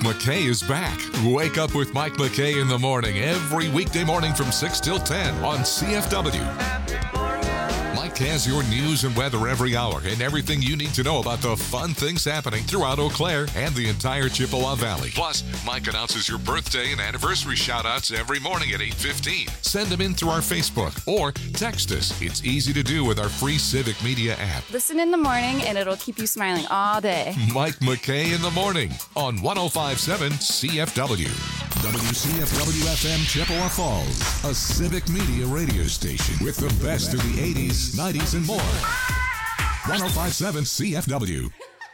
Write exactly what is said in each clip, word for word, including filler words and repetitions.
McKay is back. Wake up with Mike McKay in the morning every weekday morning from six till ten on C F W. Mike has your news and weather every hour and everything you need to know about the fun things happening throughout Eau Claire and the entire Chippewa Valley. Plus, Mike announces your birthday and anniversary shout-outs every morning at eight fifteen. Send them in through our Facebook or text us. It's easy to do with our free Civic Media app. Listen in the morning and it'll keep you smiling all day. Mike McKay in the morning on one oh five point seven C F W. W C F W F M Chippewa Falls, a Civic Media radio station with the best of the eighties, nineties, and more. one oh five point seven C F W.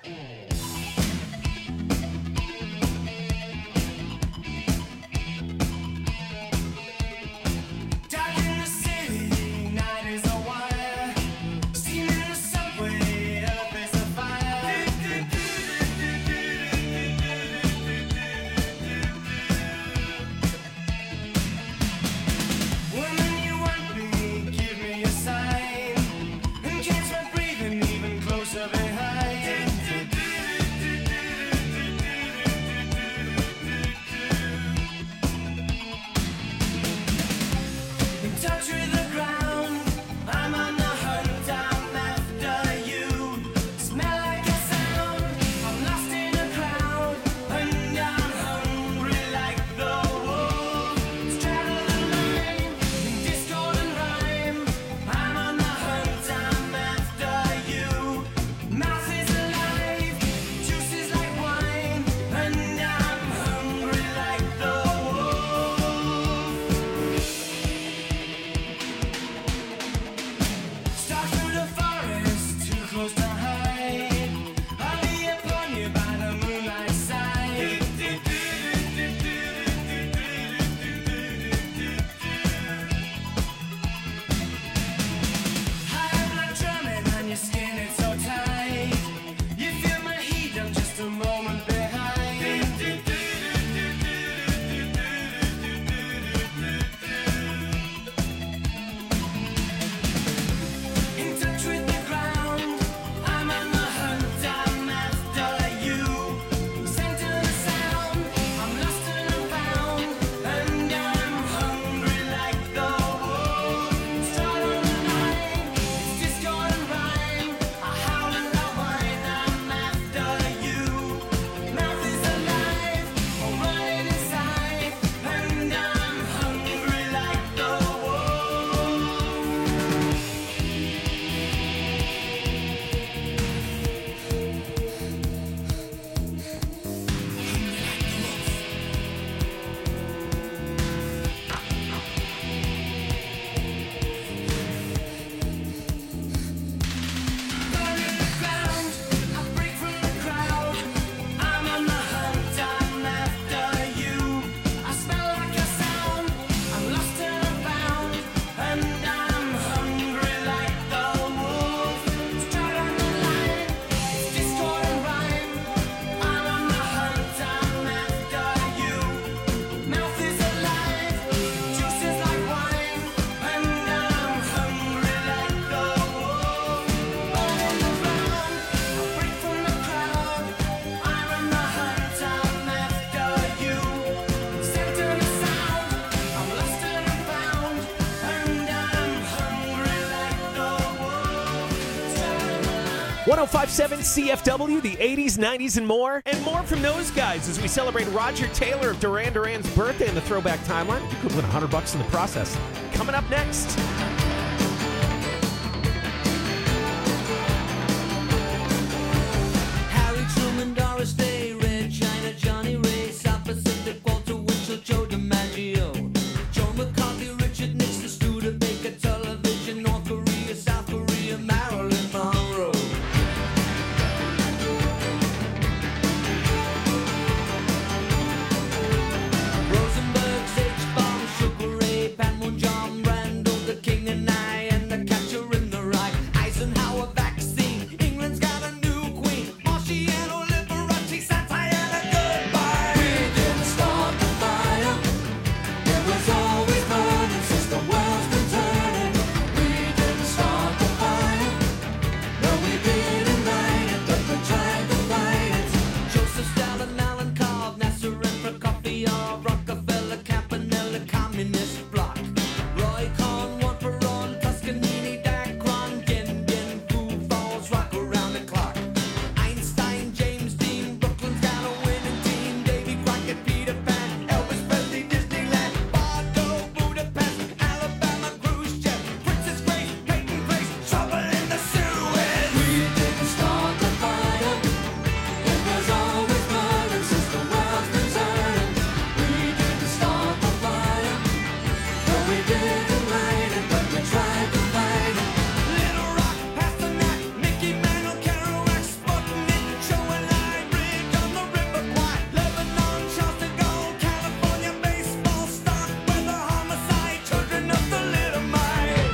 one oh five point seven C F W, the eighties, nineties, and more. And more from those guys as we celebrate Roger Taylor of Duran Duran's birthday in the Throwback Timeline. You could win one hundred bucks in the process. Coming up next. Harry Truman, Doris Day, Red China, Johnny Ray, South Pacific, Walter Winchell, Joe DiMaggio, Joe McCarthy, Richard Nixon, Studebaker, Television, North Korea, South Korea, Marilyn Monroe. Rosenberg, H-Bomb, Sugar Ray, Panmunjom, Randall, the King didn't light it, but we tried to fight it. Little Rock, Pasternak, Mickey Mantle, Kerouac, Sputnik, Joe and I, Bridge on the River Kwai, Lebanon, Charleston Gold, California baseball stock, weather homicide, children of the Little Mite.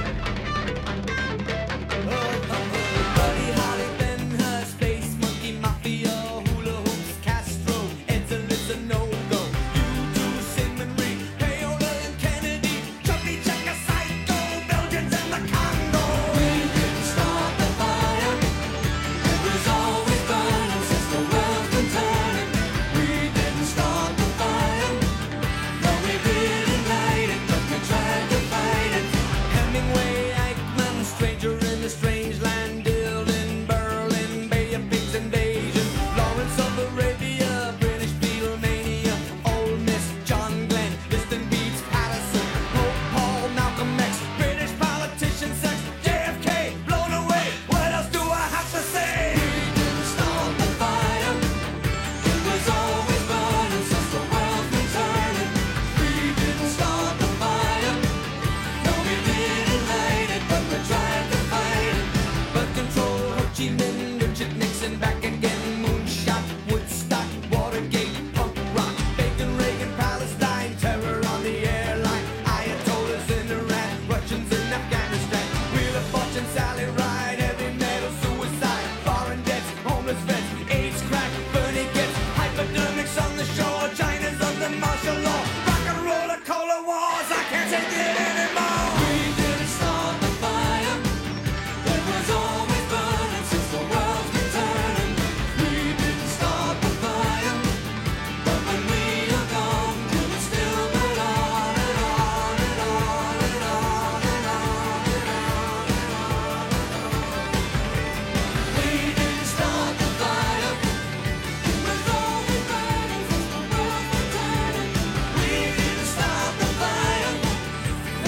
Oh, oh, oh. Buddy Holly, Ben Hur, Space Monkey, Mafia, Hula Hoops, Castro, Edsel a no-go. You do Simon Reed, Paola and Kennedy, Chubby Checker, Psycho, Belgians and the Congo. We didn't start the fire. It was always burning since the world's been turning. We didn't start the fire. No, we didn't light it, but we tried to fight it. Hemingway, Eichmann, Stranger in the Strange Land, Dylan, Berlin, Bay of Pigs invasion, Lawrence of Arabia, British Beatlemania, Ole Miss, John Glenn, Liston Beats, Patterson, Pope Paul, Malcolm X, British politician, sex, J F K, blown away. What else do I have to say? We didn't start the fire. It was always burning since the world's been turning. We didn't start the fire. No, we didn't light it, but we tried to fight it. But control, Ho Chi Minh, Richard Nixon, back again, moonshot, Woodstock, Watergate, punk rock, Bacon, Reagan, Palestine, terror on the airline, Ayatollahs in Iran, Russians in Afghanistan, Wheel of Fortune, Sally Ride, heavy metal, suicide, foreign debts, homeless vets, AIDS, crack, Bernie gets, hypodermics on the shore, China's under martial law, rock and roller, cola wars, I can't take it anymore. We didn't start the fire. It was always burning since the world's been turning. We didn't start the fire, but when we are gone, it will still burn on and on and on and on and on and on and on. We didn't start the fire. It was always burning since the world's been turning. We didn't start the fire.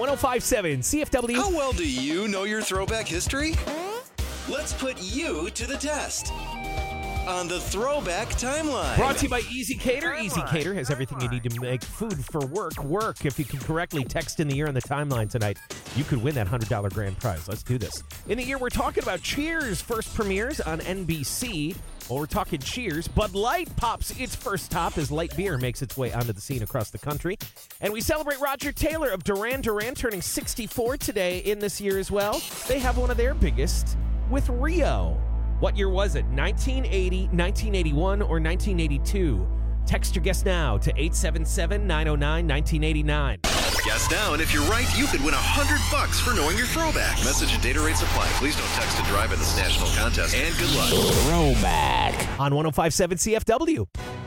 one oh five point seven C F W. How well do you know your throwback history? Let's put you to the test on the Throwback Timeline. Brought to you by Easy Cater. Easy Cater has everything you need to make food for work work. If you can correctly text in the year on the timeline tonight, you could win that one hundred dollars grand prize. Let's do this. In the year, we're talking about Cheers first premieres on N B C. Well, we're talking Cheers. Bud Light pops its first top as light beer makes its way onto the scene across the country. And we celebrate Roger Taylor of Duran Duran turning sixty-four today in this year as well. They have one of their biggest with Rio. What year was it? nineteen eighty, nineteen eighty-one, or nineteen eighty-two? Text your guess now to eight seven seven, nine oh nine, nineteen eighty-nine. Guess now, and if you're right, you could win one hundred bucks for knowing your throwback. Message and data rates apply. Please don't text and drive in this national contest. And good luck. Throwback on one oh five point seven C F W.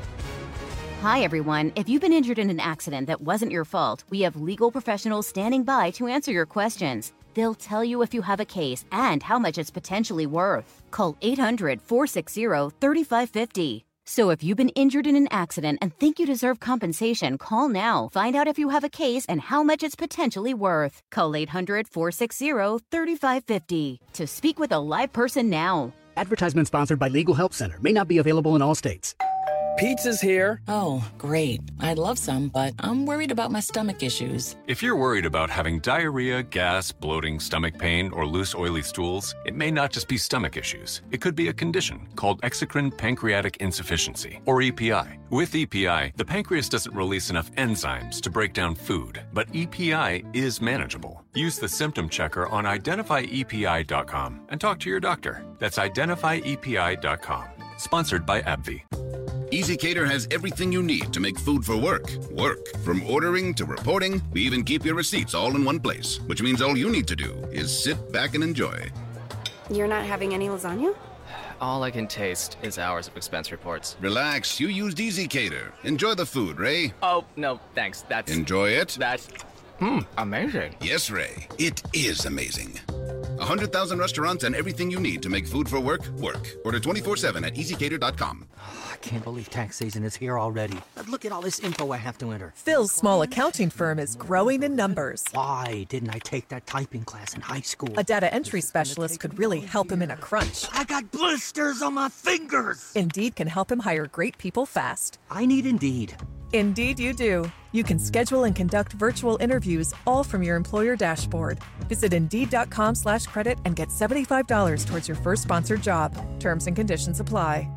Hi, everyone. If you've been injured in an accident that wasn't your fault, we have legal professionals standing by to answer your questions. They'll tell you if you have a case and how much it's potentially worth. Call eight hundred, four six zero, three five five zero. So if you've been injured in an accident and think you deserve compensation, call now. Find out if you have a case and how much it's potentially worth. Call eight hundred, four six zero, three five five zero to speak with a live person now. Advertisement sponsored by Legal Help Center. May not be available in all states. Pizza's here. Oh, great. I'd love some, but I'm worried about my stomach issues. If you're worried about having diarrhea, gas, bloating, stomach pain, or loose, oily stools, it may not just be stomach issues. It could be a condition called exocrine pancreatic insufficiency, or E P I. With E P I, the pancreas doesn't release enough enzymes to break down food, but E P I is manageable. Use the symptom checker on identify E P I dot com and talk to your doctor. That's identify E P I dot com. Sponsored by AbbVie. Easy Cater has everything you need to make food for work work. From ordering to reporting, we even keep your receipts all in one place, which means all you need to do is sit back and enjoy. You're not having any lasagna? All I can taste is hours of expense reports. Relax, you used Easy Cater. Enjoy the food, Ray. Oh, no, thanks. That's... Enjoy it? That's... Mmm, amazing. Yes, Ray. It is amazing. one hundred thousand restaurants and everything you need to make food for work work. Order twenty-four seven at easy cater dot com. Oh, I can't believe tax season is here already. But look at all this info I have to enter. Phil's small accounting firm is growing in numbers. Why didn't I take that typing class in high school? A data entry specialist could really help him in a crunch. I got blisters on my fingers. Indeed can help him hire great people fast. I need Indeed. Indeed you do. You can schedule and conduct virtual interviews all from your employer dashboard. Visit Indeed.com slash credit and get seventy-five dollars towards your first sponsored job. Terms and conditions apply.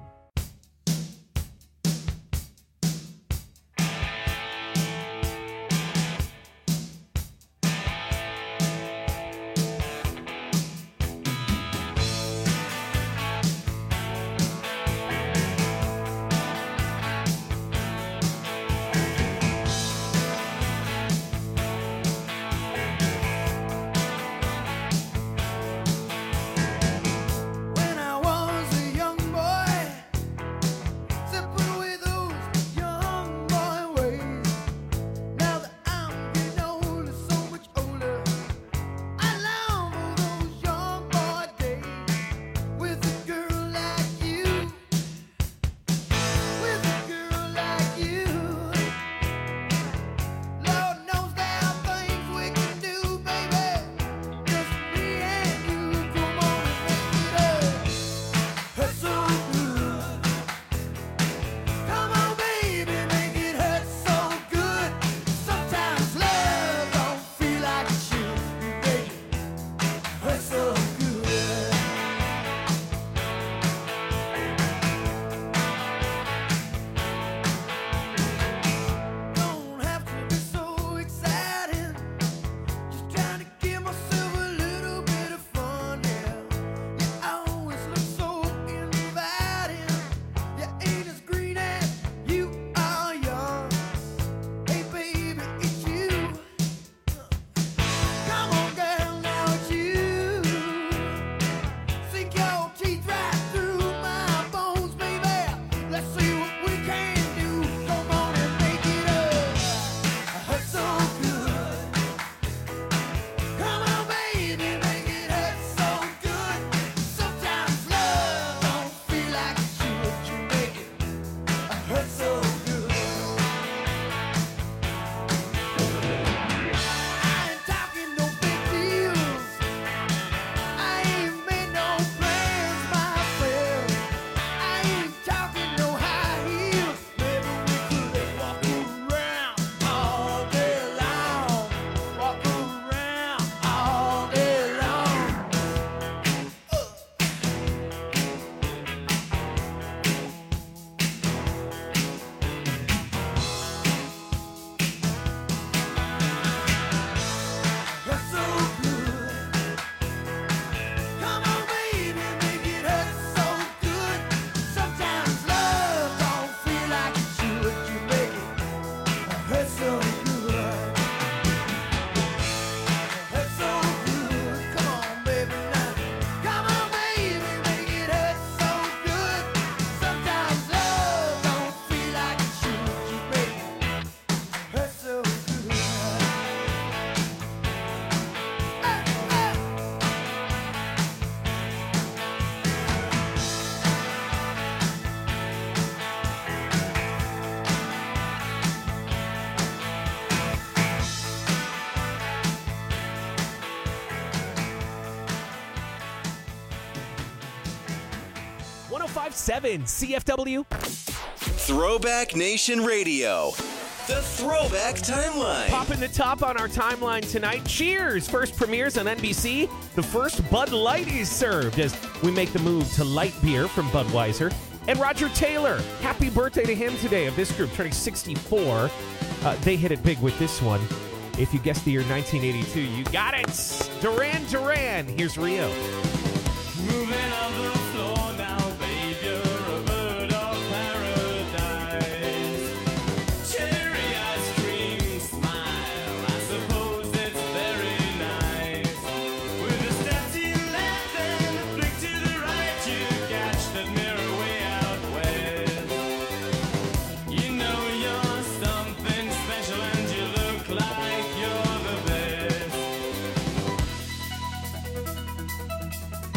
five seven C F W. Throwback Nation Radio. The Throwback Timeline. Popping the top on our timeline tonight. Cheers! First premieres on N B C. The first Bud Light is served as we make the move to light beer from Budweiser. And Roger Taylor. Happy birthday to him today of this group, turning sixty-four. Uh, they hit it big with this one. If you guessed the year nineteen eighty-two, you got it. Duran Duran. Here's Rio. Moving on the floor now, babe, you're a bird of paradise. Cherry ice cream smile, I suppose it's very nice. With a step to your left and a flick to the right, you catch that mirror way out west. You know you're something special and you look like you're the best.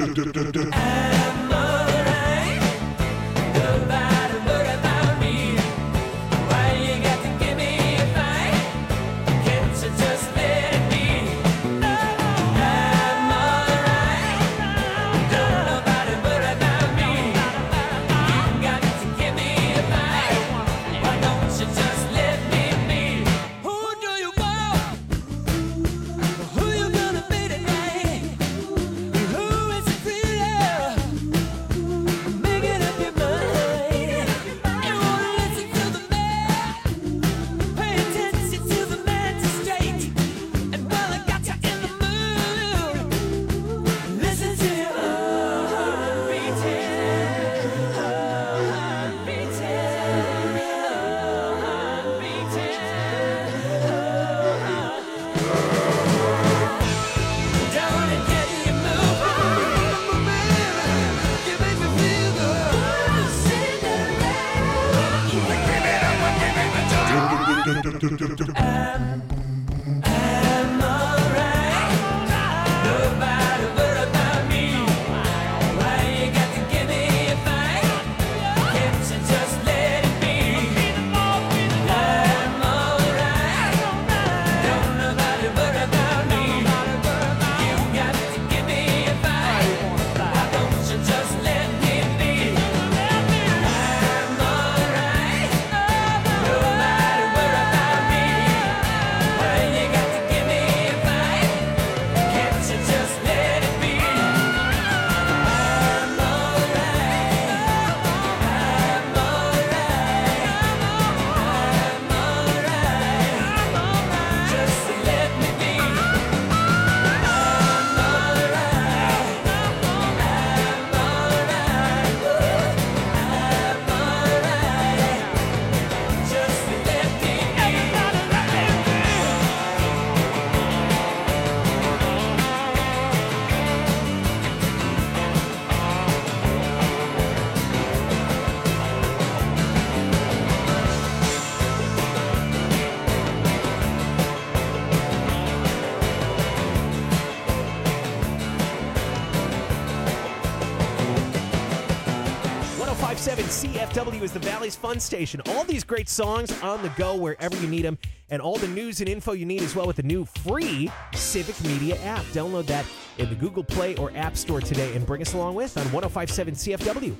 C F W is the Valley's Fun Station. All these great songs on the go wherever you need them, and all the news and info you need as well with the new free Civic Media app. Download that in the Google Play or App Store today and bring us along with on one oh five point seven C F W.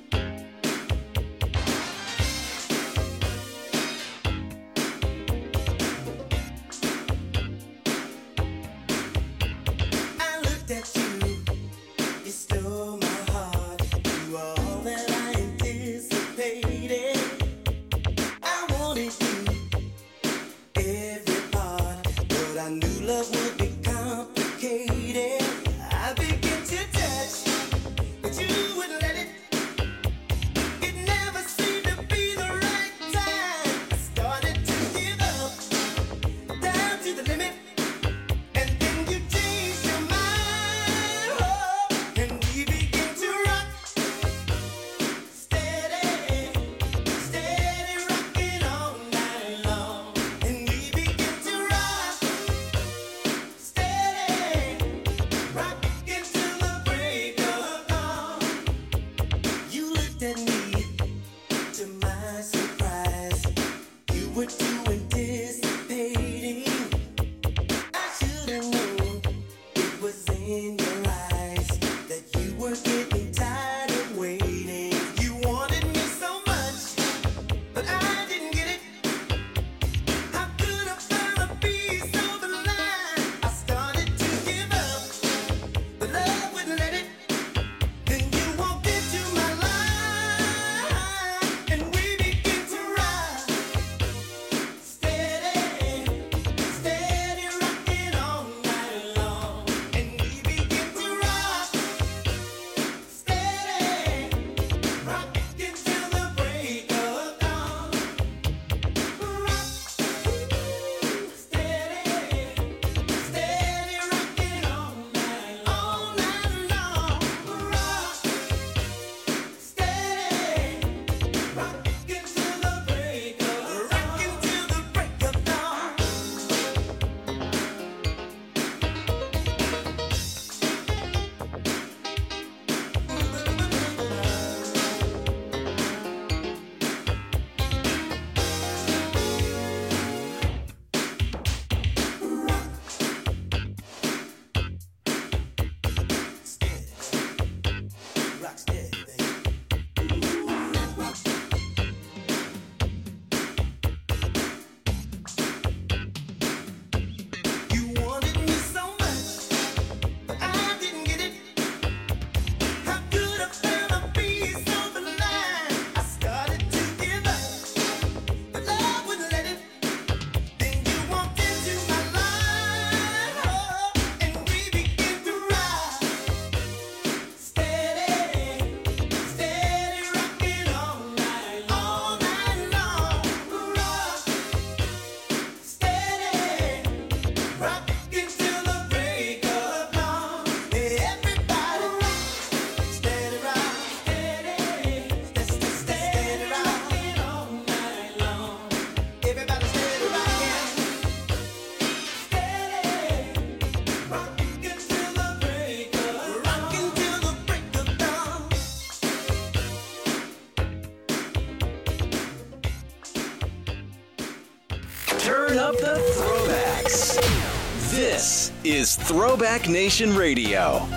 Turn up the throwbacks. This is Throwback Nation Radio.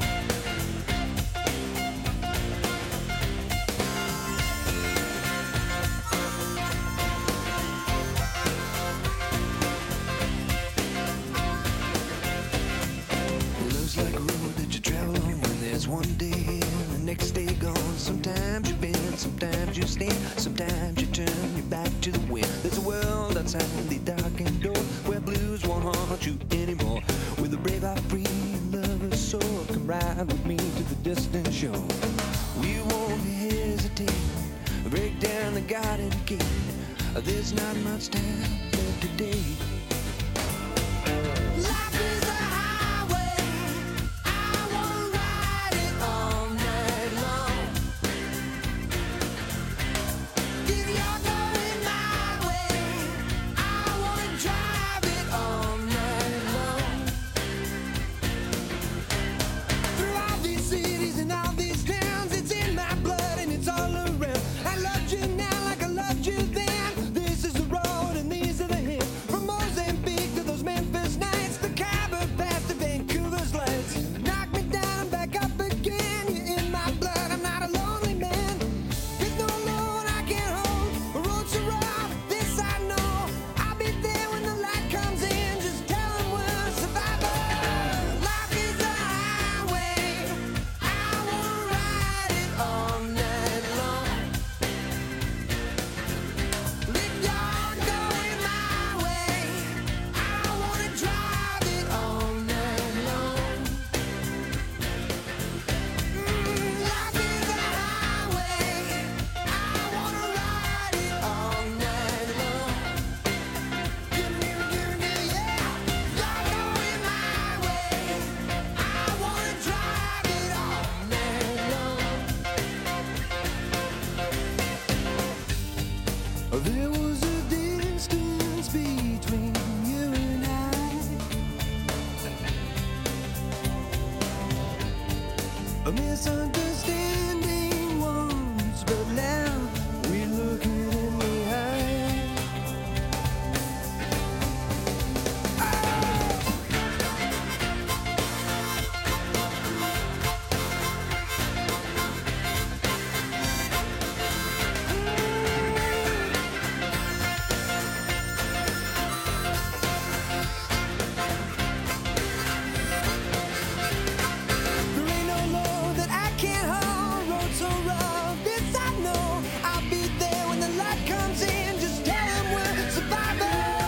Love's like a road that you travel on when there's one day and the next day gone. Sometimes you bend, sometimes you stand, sometimes you turn your back to the wind. There's a world outside the darkened door where blues won't haunt you anymore. With a brave heart free and lover's soul, come ride with me to the distant shore. We won't hesitate, break down the garden gate. There's not much time left today. Life is a highway, I wanna ride it all night long. If you're going my way, I wanna drive it all night long. Through all these cities and all these towns, it's in my blood and it's all around. I loved you now like I loved you then. This is the road and these are the hills. From Mozambique to those Memphis nights, the Khyber Pass to Vancouver's lights. Knock me down and back up again. You're in my blood, I'm not a lonely man. There's no load I can't hold. The road's so rough, this I know. I'll be there when the light comes in. Just tell them we're survivors. Life is a highway, I wanna ride it all night long. If you're going my way, I wanna drive it all night long. Mm, life is a highway, I wanna ride it all night long. Give me, give me, yeah. You're going my way, I wanna drive it all night long. There was a distance between you and I, a misunderstanding once, but now we look it in the eye. There ain't no load that I can't hold. Road so rough, this I know. I'll be there when the light comes in. Just tell them we're survivors.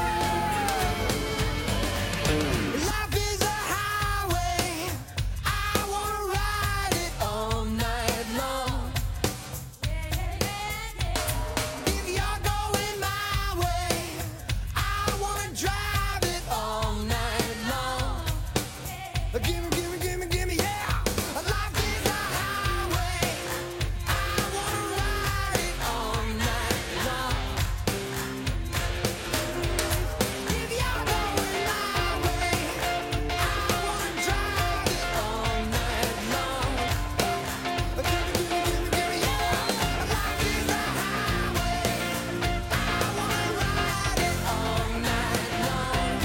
Life is a highway, I wanna ride it all night long. If you're going my way, I wanna drive it all night long. Gimme, gimme, gimme, gimme, yeah. Life is a highway, I wanna ride it all night long. If you're going my way, I wanna drive it all night long. Gimme, gimme, gimme, gimme, yeah. Life is a highway, I wanna ride it all night long.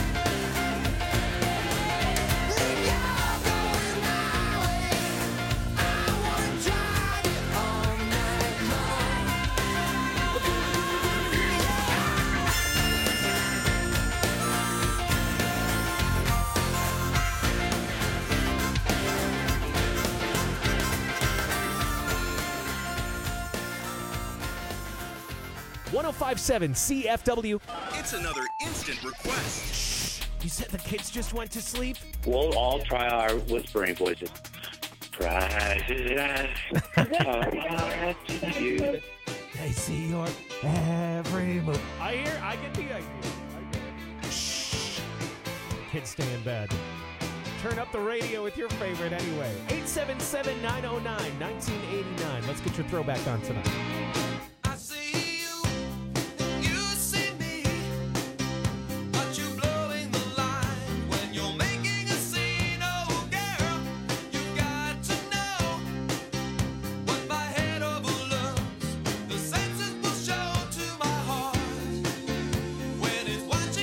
If you're going my way, I wanna drive it all night long. one oh five point seven C F W. It's another instant request. You said the kids just went to sleep? We'll all try our whispering voices. Private eye, you. They see your every move. I hear, I get the idea. I get it. Shh. Kids stay in bed. Turn up the radio with your favorite anyway. eight seven seven, nine oh nine, nineteen eighty-nine. Let's get your throwback on tonight. I see you, you see me, but you blowing the line when you're making a scene. Oh girl, you got to know what my head overlooks. The senses will show to my heart when it's watching.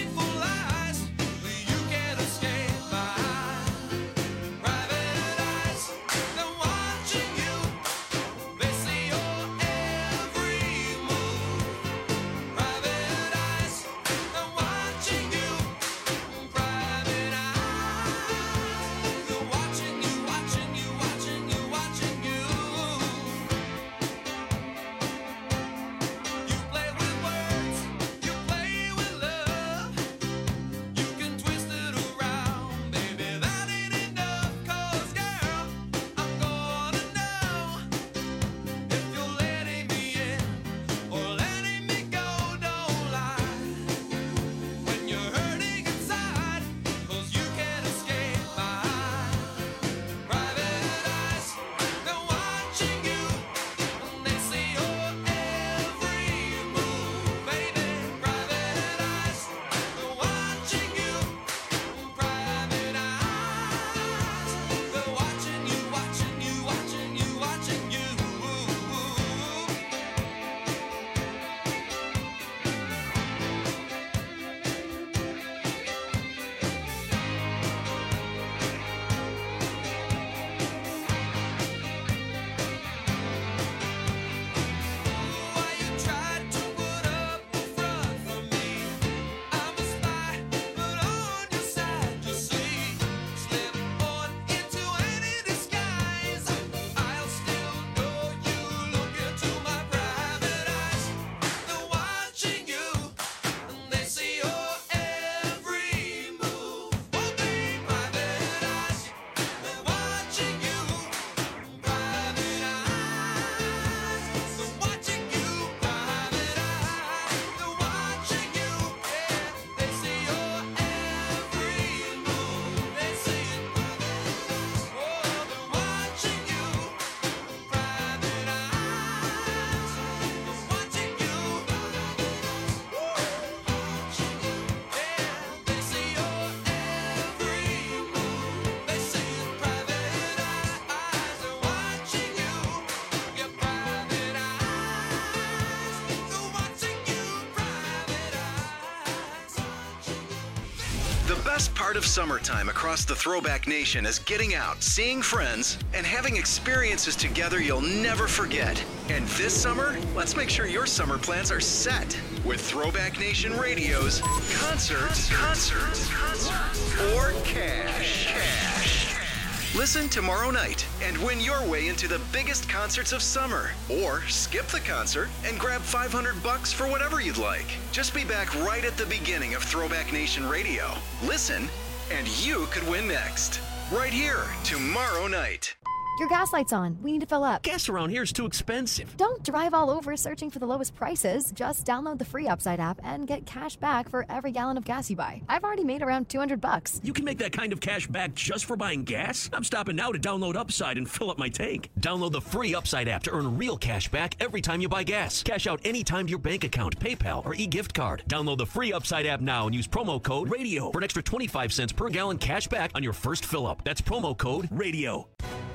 best part of summertime across the Throwback Nation is getting out, seeing friends, and having experiences together you'll never forget. And this summer, let's make sure your summer plans are set with Throwback Nation Radio's Concerts, Concerts, Concerts, or Cash. Cash. Listen tomorrow night and win your way into the biggest concerts of summer. Or skip the concert and grab five hundred bucks for whatever you'd like. Just be back right at the beginning of Throwback Nation Radio. Listen, and you could win next. Right here, tomorrow night. Your gas light's on. We need to fill up. Gas around here is too expensive. Don't drive all over searching for the lowest prices. Just download the free Upside app and get cash back for every gallon of gas you buy. I've already made around two hundred bucks. You can make that kind of cash back just for buying gas? I'm stopping now to download Upside and fill up my tank. Download the free Upside app to earn real cash back every time you buy gas. Cash out anytime to your bank account, PayPal, or e-gift card. Download the free Upside app now and use promo code RADIO for an extra twenty-five cents per gallon cash back on your first fill up. That's promo code RADIO.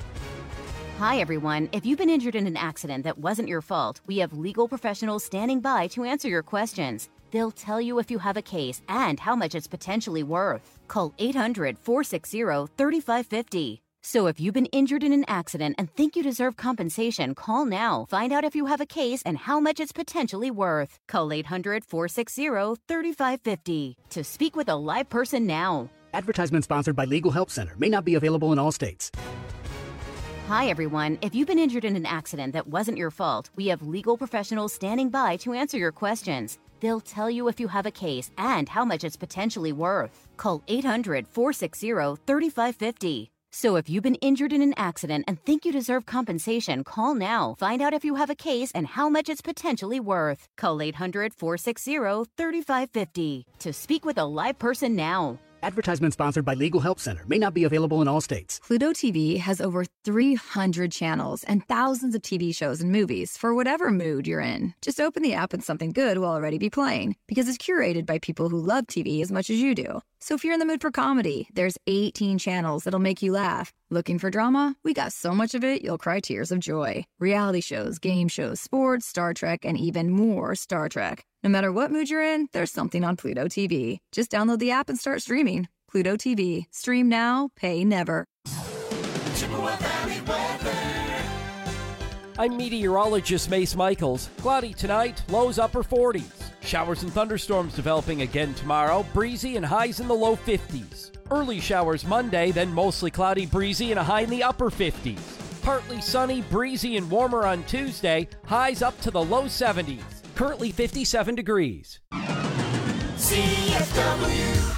Hi, everyone. If you've been injured in an accident that wasn't your fault, we have legal professionals standing by to answer your questions. They'll tell you if you have a case and how much it's potentially worth. Call eight hundred, four six zero, three five five zero. So if you've been injured in an accident and think you deserve compensation, call now. Find out if you have a case and how much it's potentially worth. Call eight hundred, four six zero, three five five zero to speak with a live person now. Advertisement sponsored by Legal Help Center. May not be available in all states. Hi, everyone. If you've been injured in an accident that wasn't your fault, we have legal professionals standing by to answer your questions. They'll tell you if you have a case and how much it's potentially worth. Call eight hundred, four six zero, three five five zero. So if you've been injured in an accident and think you deserve compensation, call now. Find out if you have a case and how much it's potentially worth. Call eight hundred, four six zero, three five five zero to speak with a live person now. Advertisement sponsored by Legal Help Center. May not be available in all states. Pluto T V has over three hundred channels and thousands of T V shows and movies for whatever mood you're in. Just open the app and something good will already be playing because it's curated by people who love T V as much as you do. So if you're in the mood for comedy, there's eighteen channels that'll make you laugh. Looking for drama? We got so much of it, you'll cry tears of joy. Reality shows, game shows, sports, Star Trek, and even more Star Trek. No matter what mood you're in, there's something on Pluto T V. Just download the app and start streaming. Pluto T V. Stream now, pay never. I'm meteorologist Mace Michaels. Cloudy tonight, lows upper forties. Showers and thunderstorms developing again tomorrow, breezy and highs in the low fifties. Early showers Monday, then mostly cloudy, breezy, and a high in the upper fifties. Partly sunny, breezy, and warmer on Tuesday, highs up to the low seventies. Currently fifty-seven degrees. C F W.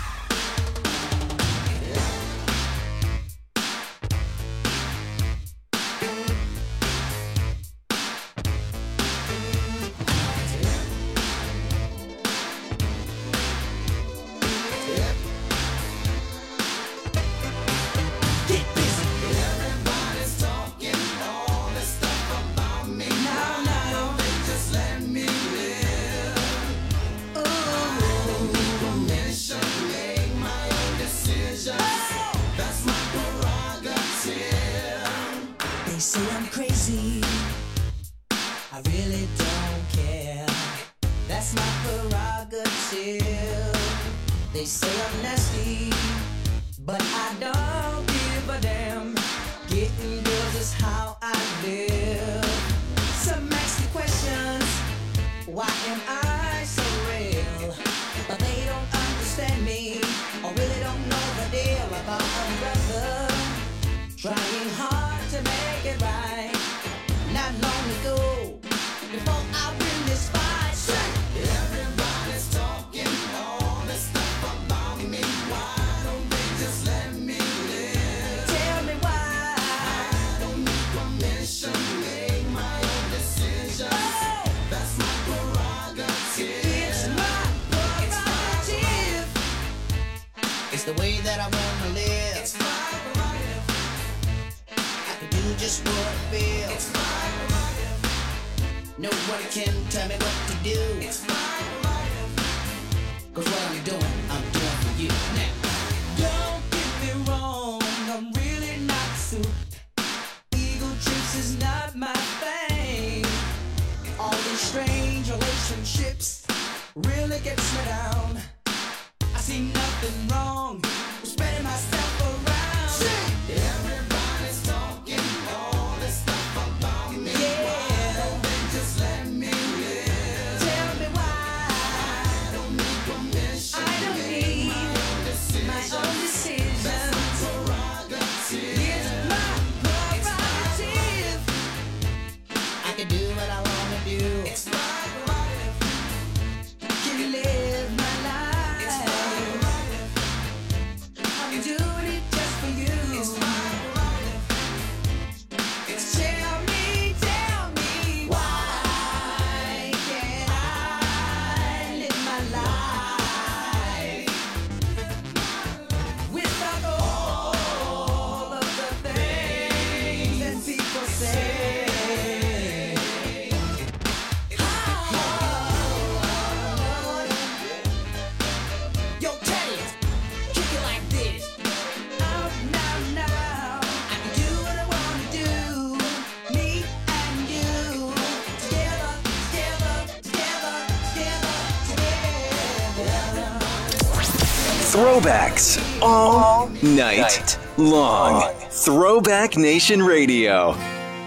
Really gets me down. I see nothing wrong can do what I wanna do. It's my life. Can you live my life? It's my life. I'm doing it just for you. It's my life. It's tell me, tell me why can't I live my life without all of the things that people say? Yo, Teddy, kick it like this. Out now, now. I can do what I wanna do. Me and you. Together, together, together, together, together. Throwbacks all night long. Throwback Nation Radio.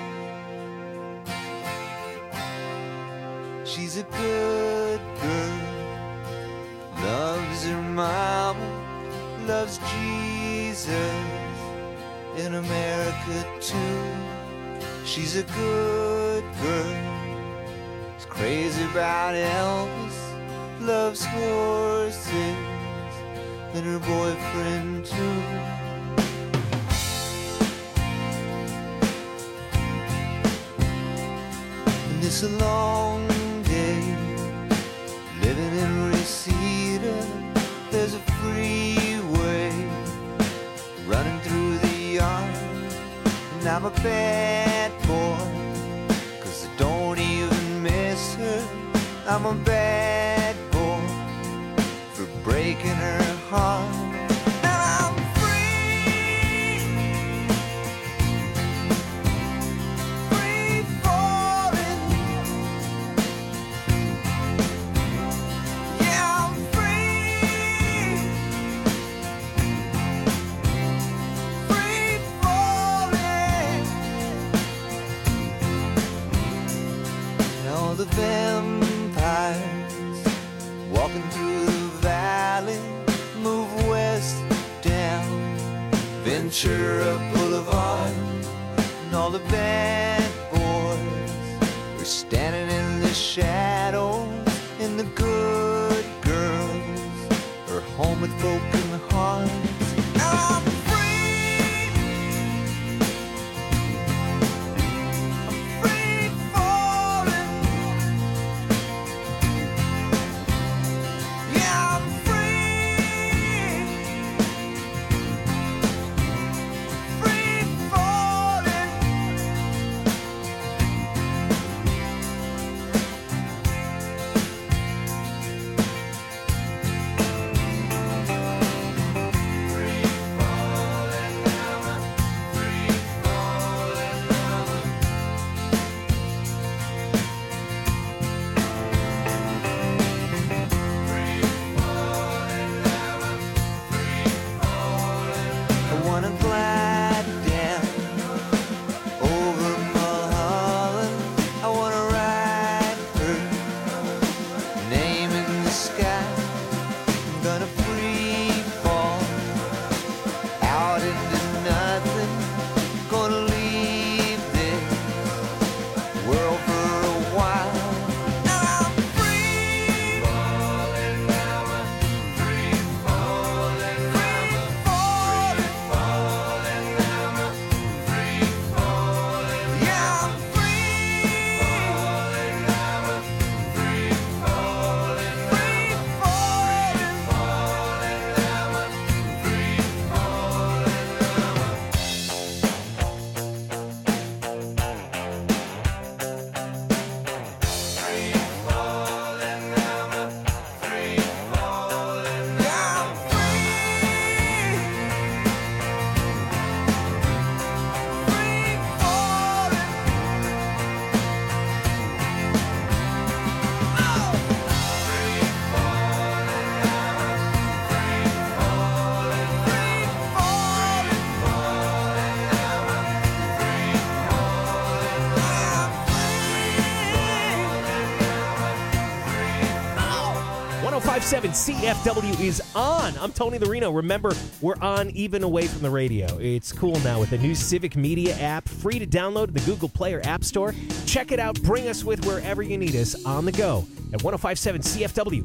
She's a good girl, loves her mama, loves Jesus, in America too. She's a good girl, is crazy about Elvis, loves horses, and her boyfriend too. And it's a long day living in Reseda. There's a freeway running through the yard, and I'm a bad boy, 'cause I don't even miss her. I'm a bad boy for breaking her heart. And I'm free, free falling. Yeah, I'm free, free falling. And all the vampires walking through the valley move west down Ventura Boulevard, and all the bad boys are standing in the shadows, and the good girls are home with broken hearts. I'm free, I'm free falling. Yeah, I'm free, free falling. five seven C F W is on. I'm Tony the Reno. Remember, we're on even away from the radio. It's cool now with the new Civic Media app, free to download in the Google Play or App Store. Check it out. Bring us with wherever you need us on the go at one oh five seven C F W.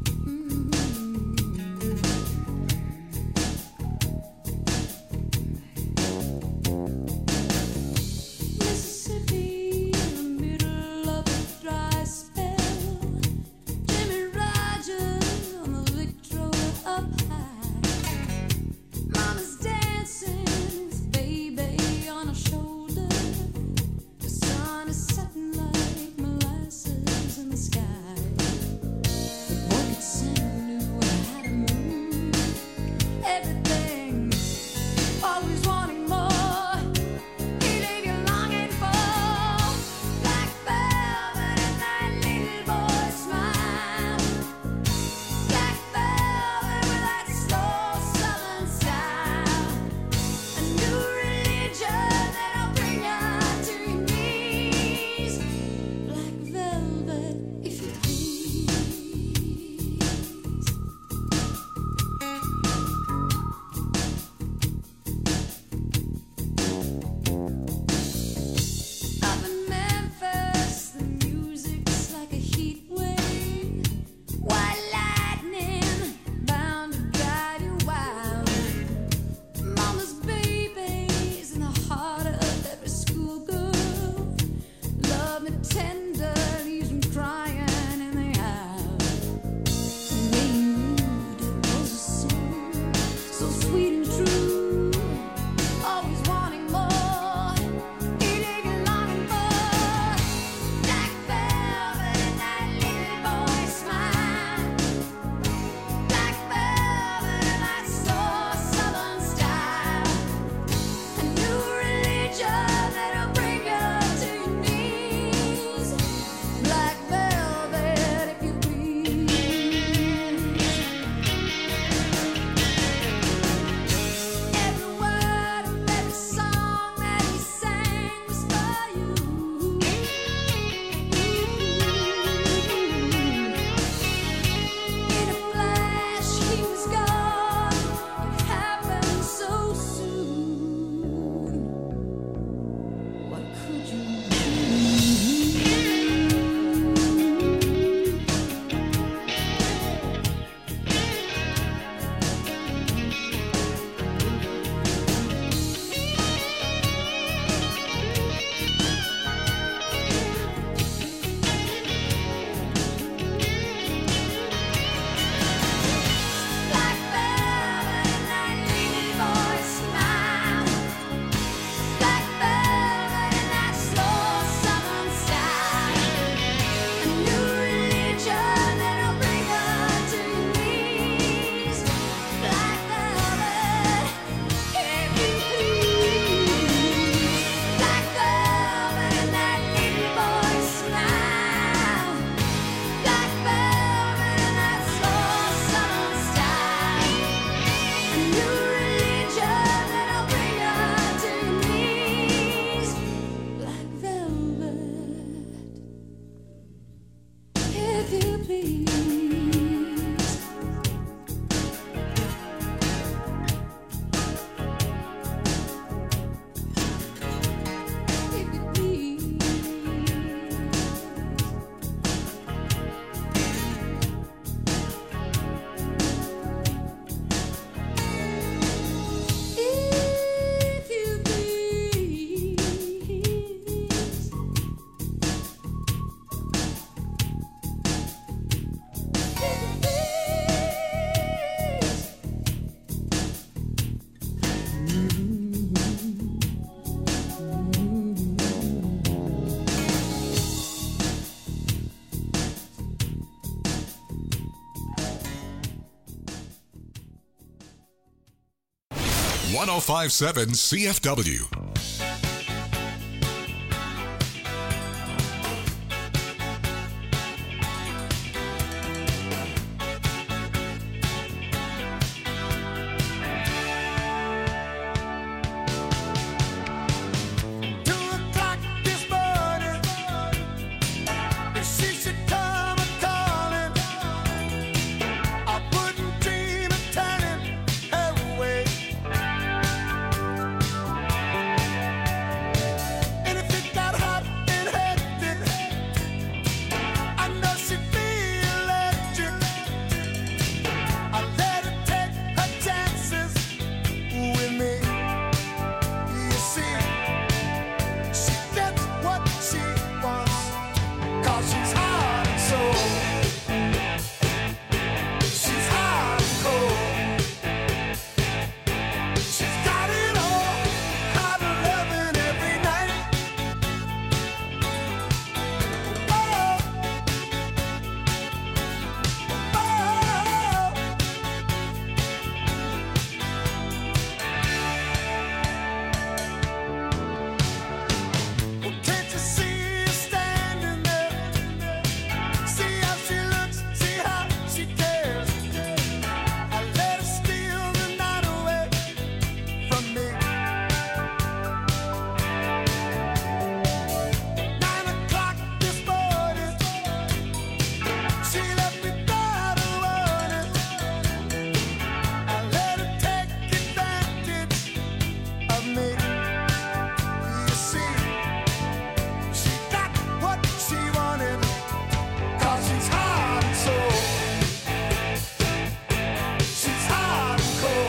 one oh five point seven C F W.